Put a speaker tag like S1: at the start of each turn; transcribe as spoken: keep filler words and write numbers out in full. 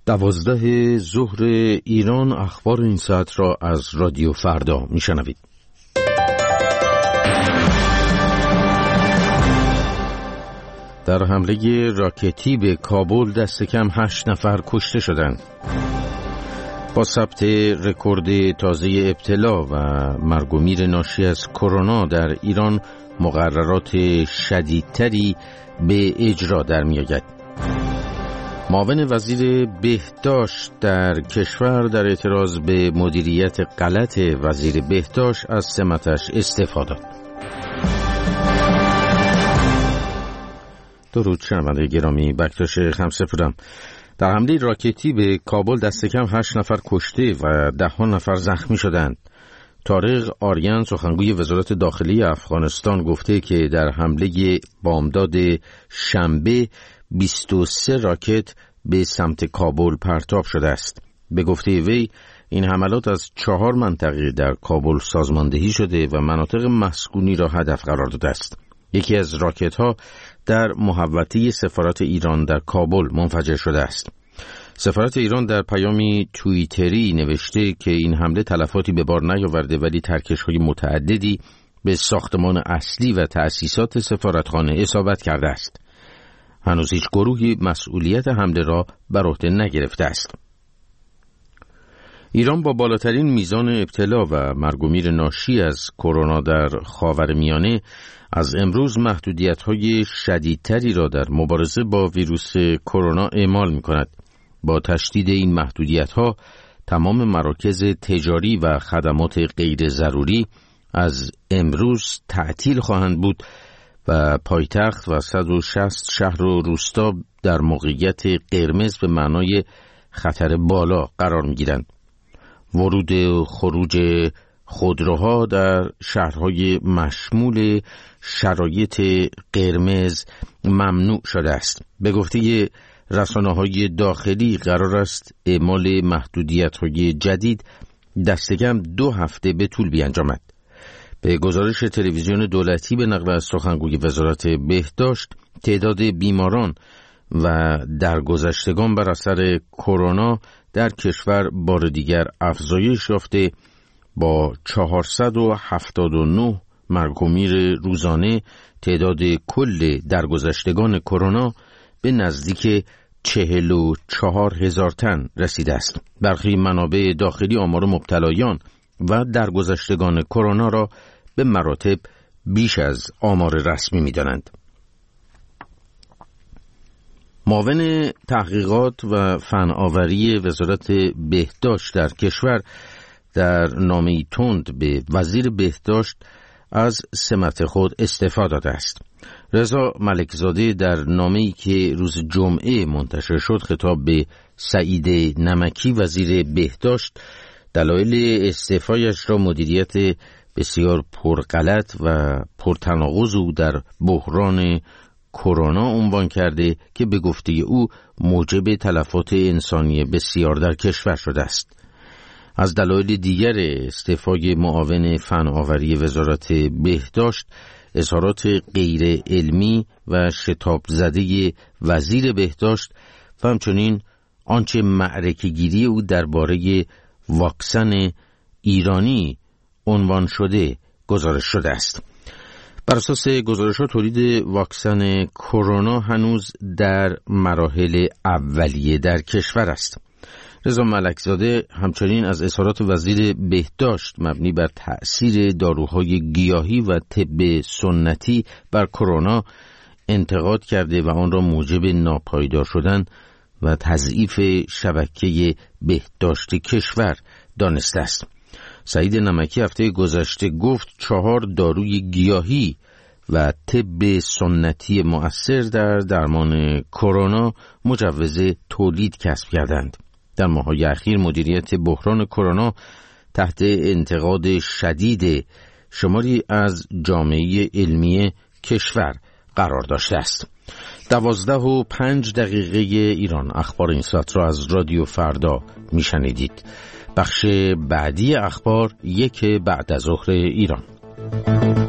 S1: دوازده ظهر ایران اخبار این ساعت را از رادیو فردا میشنوید. در حمله راکتی به کابل دست کم هشت نفر کشته شدند. با ثبت رکورد تازه ابتلا و مرگ و میر ناشی از کرونا در ایران مقررات شدیدتری به اجرا در می‌آید. معاون وزیر بهداشت در کشور در اعتراض به مدیریت غلط وزیر بهداشت از سمتش استعفا داد. درود شنونده گرامی، بکتاش خمسپورم. در حمله راکتی به کابل دست کم هشت نفر کشته و ده ها نفر زخمی شدند. طارق آریان سخنگوی وزارت داخلی افغانستان گفته که در حمله بامداد شنبه بیست و سه راکت به سمت کابل پرتاب شده است. به گفته وی این حملات از چهار منطقه در کابل سازماندهی شده و مناطق مسکونی را هدف قرار داده است. یکی از راکت ها در محوطه سفارت ایران در کابل منفجر شده است. سفارت ایران در پیامی توییتری نوشته که این حمله تلفاتی به بار نیاورده ولی ترکش‌های متعددی به ساختمان اصلی و تأسیسات سفارتخانه اصابت کرده است. هنوز هیچ گروهی مسئولیت حمله را بر عهده نگرفته است. ایران با بالاترین میزان ابتلا و مرگ و میر ناشی از کرونا در خاورمیانه از امروز محدودیت‌های شدیدتری را در مبارزه با ویروس کرونا اعمال می‌کند. با تشدید این محدودیت‌ها تمام مراکز تجاری و خدمات غیر ضروری از امروز تعطیل خواهند بود و پایتخت و صد و شصت شهر و روستا در موقعیت قرمز به معنای خطر بالا قرار می‌گیرند. ورود و خروج خودروها در شهرهای مشمول شرایط قرمز ممنوع شده است. به گفته رسانه‌های داخلی قرار است اعمال محدودیت‌های جدید دست کم دو هفته به طول بیانجامد. به گزارش تلویزیون دولتی به نقل از سخنگوی وزارت بهداشت، تعداد بیماران و درگذشتگان بر اثر کرونا در کشور بار دیگر افزایش یافته با چهارصد و هفتاد و نه مرگ و میر روزانه تعداد کل درگذشتگان کرونا به نزدیک چهل و چهار هزار تن رسیده است. برخی منابع داخلی آمار مبتلایان و درگذشتگان کرونا را به مراتب بیش از آمار رسمی می‌دانند. معاون تحقیقات و فناوری وزارت بهداشت در کشور در نامه‌ای تند به وزیر بهداشت از سمت خود استعفا داده است. رضا ملکزاده در نامه‌ای که روز جمعه منتشر شد خطاب به سعید نمکی وزیر بهداشت دلایل استعفایش را مدیریت بسیار پرغلط و پرتناقض او در بحران کرونا عنوان کرده که به گفته او موجب تلفات انسانی بسیار در کشور شده است. از دلایل دیگر استعفای معاون فناوری وزارت بهداشت اظهارات غیر علمی و شتاب زده وزیر بهداشت و همچنین آنچه معرکه‌گیری او درباره واکسن ایرانی عنوان شده گزارش شده است. بر اساس گزارش‌ها تولید واکسن کرونا هنوز در مراحل اولیه در کشور است. رضا ملکزاده همچنین از اظهارات وزیر بهداشت مبنی بر تأثیر داروهای گیاهی و طب سنتی بر کرونا انتقاد کرده و آن را موجب ناپایدار شدن و تضعیف شبکه بهداشت کشور دانسته است. سعید نمکی هفته گذشته گفت چهار داروی گیاهی و طب سنتی مؤثر در درمان کرونا مجوز تولید کسب کردند. در ماه‌های اخیر مدیریت بحران کرونا تحت انتقاد شدید شماری از جامعه علمی کشور قرار داشته است. دوازده و پنج دقیقه ایران اخبار این ساعت را از رادیو فردا میشنیدید. بخش بعدی اخبار یک بعد از ظهر ایران.